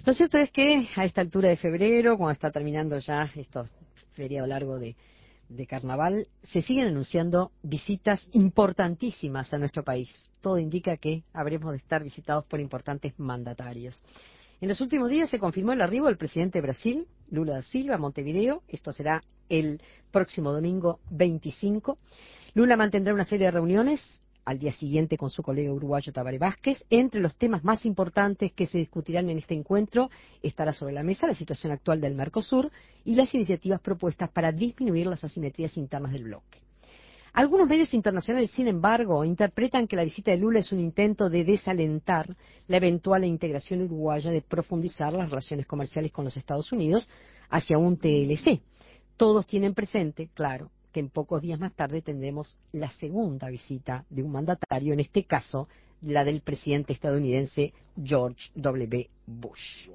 Lo cierto es que a esta altura de febrero, cuando está terminando ya estos feriado largo de carnaval, se siguen anunciando visitas importantísimas a nuestro país. Todo indica que habremos de estar visitados por importantes mandatarios. En los últimos días se confirmó el arribo del presidente de Brasil, Lula da Silva, a Montevideo. Esto será el próximo domingo 25. Lula mantendrá una serie de reuniones al día siguiente con su colega uruguayo Tabaré Vázquez. Entre los temas más importantes que se discutirán en este encuentro estará sobre la mesa la situación actual del Mercosur y las iniciativas propuestas para disminuir las asimetrías internas del bloque. Algunos medios internacionales, sin embargo, interpretan que la visita de Lula es un intento de desalentar la eventual integración uruguaya de profundizar las relaciones comerciales con los Estados Unidos hacia un TLC. Todos tienen presente, claro, que en pocos días más tarde tendremos la segunda visita de un mandatario, en este caso la del presidente estadounidense George W. Bush.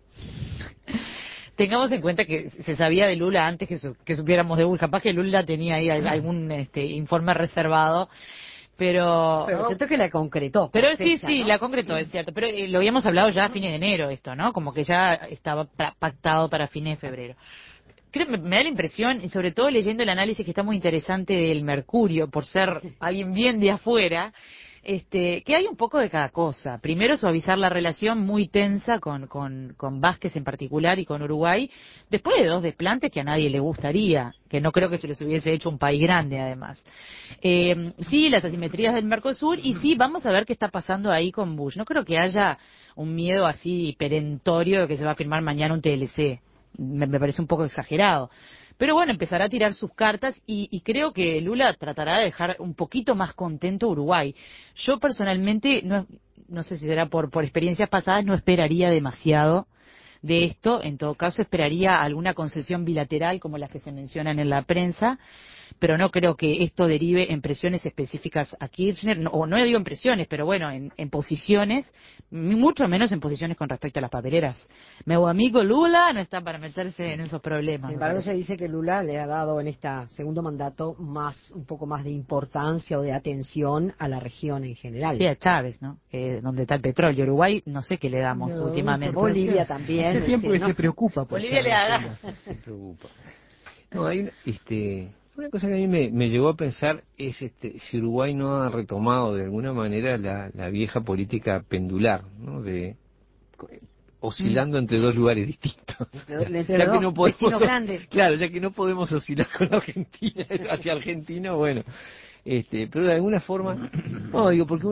Tengamos en cuenta que se sabía de Lula antes que supiéramos de Bush. Capaz que Lula tenía ahí algún informe reservado, pero lo cierto es que la concretó. Pero fecha, sí, ¿no? la concretó, es cierto. Pero lo habíamos hablado ya a fines de enero esto, ¿no? Como que ya estaba pactado para fines de febrero. Creo que me da la impresión, y sobre todo leyendo el análisis que está muy interesante del Mercurio, por ser alguien bien de afuera, que hay un poco de cada cosa. Primero, suavizar la relación muy tensa con Vázquez en particular y con Uruguay, después de dos desplantes que a nadie le gustaría, que no creo que se les hubiese hecho un país grande, además. Sí, las asimetrías del Mercosur, y sí, vamos a ver qué está pasando ahí con Bush. No creo que haya un miedo así perentorio de que se va a firmar mañana un TLC. Me parece un poco exagerado. Pero bueno, empezará a tirar sus cartas y creo que Lula tratará de dejar un poquito más contento a Uruguay. Yo personalmente, no sé si será por experiencias pasadas, no esperaría demasiado de esto. En todo caso, esperaría alguna concesión bilateral como las que se mencionan en la prensa, pero no creo que esto derive en presiones específicas a Kirchner, o no digo en presiones, pero bueno, en posiciones, mucho menos en posiciones con respecto a las papeleras. Meu amigo Lula no está para meterse en esos problemas. Sin embargo, se dice que Lula le ha dado en este segundo mandato un poco más de importancia o de atención a la región en general. Sí, a Chávez, ¿no? Donde está el petróleo. Uruguay, no sé qué le damos últimamente. Bolivia también. Hace tiempo que se preocupa por Bolivia le da. se preocupa. No, hay una cosa que a mí me llevó a pensar es si Uruguay no ha retomado de alguna manera la vieja política pendular, ¿no? De oscilando entre dos lugares distintos. Entre dos vecinos grandes. Claro, ya que no podemos oscilar con Argentina hacia Argentina, bueno, pero de alguna forma, no, digo, porque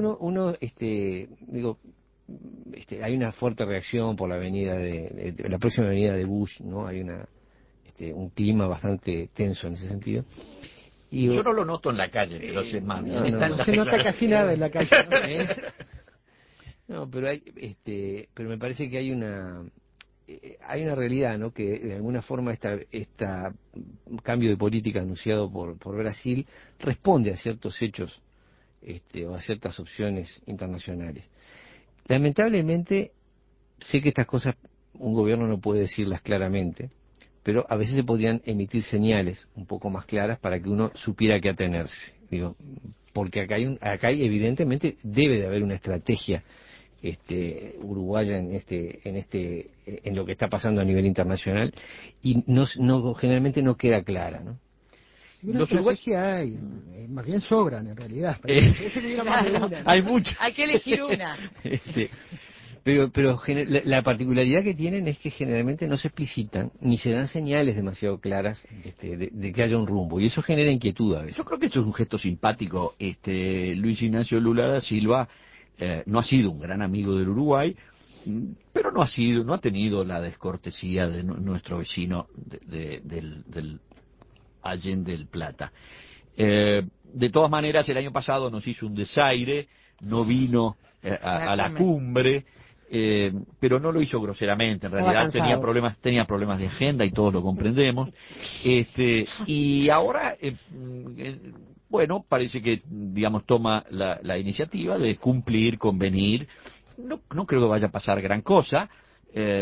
hay una fuerte reacción por la avenida de la próxima avenida de Bush, ¿no? Hay un clima bastante tenso en ese sentido. Y yo no lo noto en la calle, pero más bien no se nota casi nada en la calle, ¿no? No, pero pero me parece que hay una realidad, ¿no? Que de alguna forma esta cambio de política anunciado por Brasil responde a ciertos hechos o a ciertas opciones internacionales. Lamentablemente sé que estas cosas un gobierno no puede decirlas claramente, pero a veces se podrían emitir señales un poco más claras para que uno supiera a qué atenerse. Digo, porque acá evidentemente debe de haber una estrategia uruguaya en lo que está pasando a nivel internacional, y generalmente no queda clara, ¿no? Una estrategia hay, más bien sobran en realidad. Hay muchas. Hay que elegir una. Pero la particularidad que tienen es que generalmente no se explicitan ni se dan señales demasiado claras de que haya un rumbo, y eso genera inquietud a veces. Yo creo que esto es un gesto simpático. Luis Ignacio Lula da Silva no ha sido un gran amigo del Uruguay, pero no ha tenido la descortesía de nuestro vecino del Allende del Plata. De todas maneras, el año pasado nos hizo un desaire, no vino a la cumbre, pero no lo hizo groseramente. En realidad tenía problemas de agenda y todos lo comprendemos. Y ahora, bueno, parece que, digamos, toma la iniciativa de cumplir, convenir. No creo que vaya a pasar gran cosa.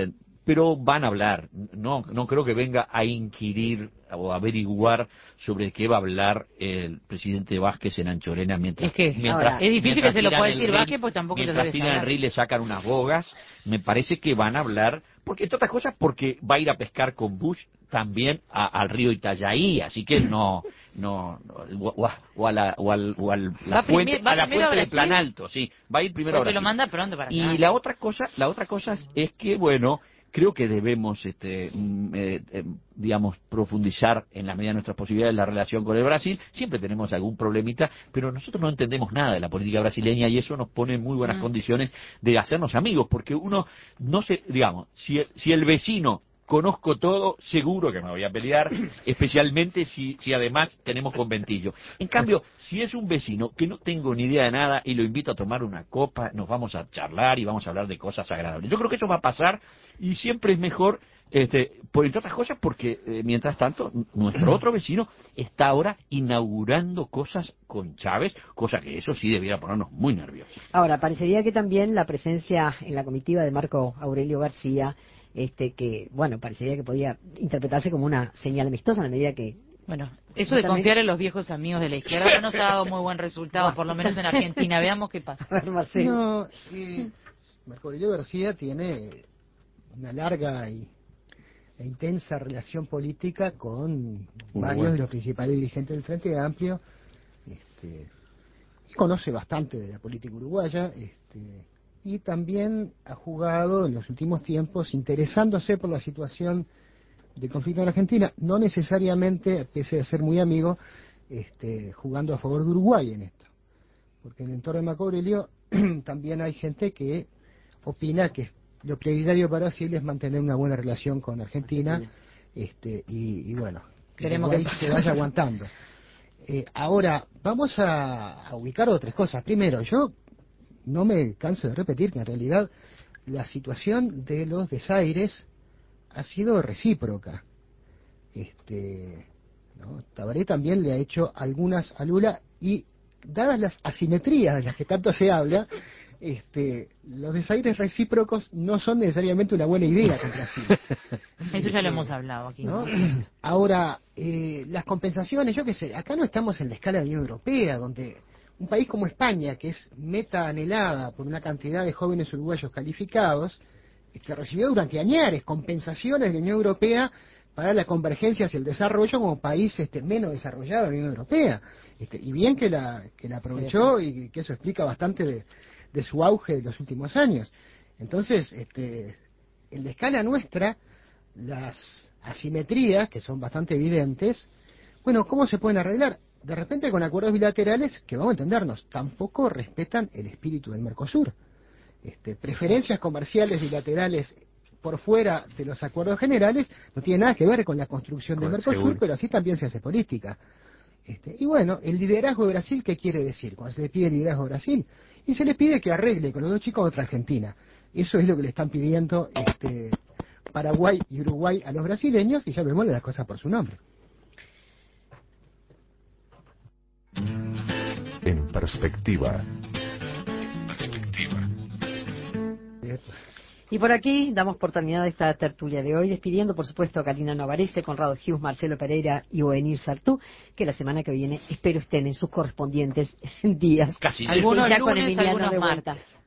pero van a hablar. No creo que venga a inquirir o averiguar sobre qué va a hablar el presidente Vázquez en Anchorena mientras es difícil que se lo pueda decir Vázquez, pues tampoco lo mientras tiran el reel le sacan unas bogas. Me parece que van a hablar, porque entre otras cosas, porque va a ir a pescar con Bush también al río Itajaí, así que no o a la fuente de Planalto, sí, va a ir primero a Brasil. Se lo manda pronto para acá. Y la otra cosa es que, bueno, creo que debemos, digamos, profundizar en la medida de nuestras posibilidades la relación con el Brasil. Siempre tenemos algún problemita, pero nosotros no entendemos nada de la política brasileña y eso nos pone en muy buenas condiciones de hacernos amigos, porque uno no se, digamos, si el vecino conozco todo, seguro que me voy a pelear, especialmente si además tenemos conventillo. En cambio, si es un vecino que no tengo ni idea de nada y lo invito a tomar una copa, nos vamos a charlar y vamos a hablar de cosas agradables. Yo creo que eso va a pasar y siempre es mejor, por entre otras cosas, porque mientras tanto, nuestro otro vecino está ahora inaugurando cosas con Chávez, cosa que eso sí debiera ponernos muy nerviosos. Ahora, parecería que también la presencia en la comitiva de Marco Aurelio García, que, bueno, parecería que podía interpretarse como una señal amistosa en la medida que... Bueno, eso de confiar en los viejos amigos de la izquierda no nos ha dado muy buen resultado, por lo menos en Argentina. Veamos qué pasa. A ver, Marcelo. No, Marco Aurelio García tiene una larga e intensa relación política con varios de los principales dirigentes del Frente Amplio. Y conoce bastante de la política uruguaya. Y también ha jugado en los últimos tiempos interesándose por la situación del conflicto en Argentina, no necesariamente, pese a ser muy amigo, jugando a favor de Uruguay en esto. Porque en el entorno de Marco Aurelio también hay gente que opina que lo prioritario para Brasil es mantener una buena relación con Argentina, y bueno, que Uruguay se vaya aguantando. Ahora, vamos a ubicar otras cosas. Primero, yo no me canso de repetir que en realidad la situación de los desaires ha sido recíproca. Tabaré también le ha hecho algunas a Lula y dadas las asimetrías de las que tanto se habla, los desaires recíprocos no son necesariamente una buena idea con Brasil. Eso ya lo hemos hablado aquí, ¿no? Ahora, las compensaciones, yo qué sé, acá no estamos en la escala de la Unión Europea, donde un país como España, que es meta anhelada por una cantidad de jóvenes uruguayos calificados, recibió durante años compensaciones de la Unión Europea para la convergencia hacia el desarrollo como país menos desarrollado de la Unión Europea. Y bien que la aprovechó y que eso explica bastante de su auge de los últimos años. Entonces, en la escala nuestra, las asimetrías, que son bastante evidentes, bueno, ¿cómo se pueden arreglar? De repente con acuerdos bilaterales que, vamos a entendernos, tampoco respetan el espíritu del Mercosur. Preferencias comerciales bilaterales por fuera de los acuerdos generales no tiene nada que ver con la construcción del Mercosur, seguro. Pero así también se hace política. Y bueno, el liderazgo de Brasil, ¿qué quiere decir? Cuando se le pide el liderazgo de Brasil, y se le pide que arregle con los dos chicos contra Argentina. Eso es lo que le están pidiendo Paraguay y Uruguay a los brasileños, y ya vemos las cosas por su nombre. En perspectiva. Y por aquí damos por terminada esta tertulia de hoy, despidiendo por supuesto a Karina Novarese, Conrado Hughes, Marcelo Pereira y Ovenir Sartú, que la semana que viene espero estén en sus correspondientes días. Algunos ya lunes, con Emiliano algunos de vuelta. martes.